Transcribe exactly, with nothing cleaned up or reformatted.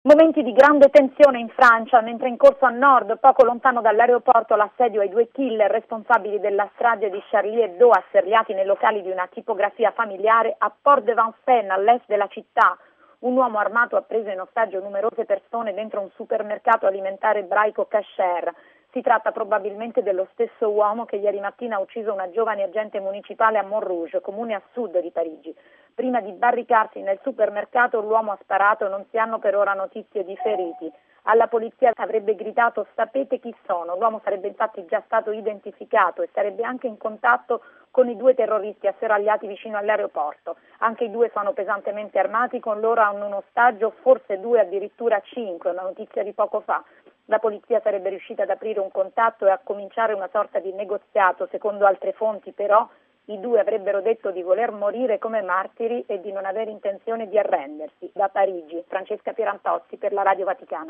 Momenti di grande tensione in Francia, mentre in corso a nord, poco lontano dall'aeroporto, l'assedio ai due killer responsabili della strage di Charlie Hebdo, asserriati nei locali di una tipografia familiare a Port-de-Vincennes, all'est della città. Un uomo armato ha preso in ostaggio numerose persone dentro un supermercato alimentare ebraico kasher. Si tratta probabilmente dello stesso uomo che ieri mattina ha ucciso una giovane agente municipale a Montrouge, comune a sud di Parigi. Prima di barricarsi nel supermercato l'uomo ha sparato e non si hanno per ora notizie di feriti. Alla polizia avrebbe gridato "sapete chi sono?". L'uomo sarebbe infatti già stato identificato e sarebbe anche in contatto con i due terroristi asserragliati vicino all'aeroporto. Anche i due sono pesantemente armati, con loro hanno un ostaggio, forse due, addirittura cinque, una notizia di poco fa. La polizia sarebbe riuscita ad aprire un contatto e a cominciare una sorta di negoziato. Secondo altre fonti, però, i due avrebbero detto di voler morire come martiri e di non avere intenzione di arrendersi. Da Parigi, Francesca Pierantozzi per la Radio Vaticana.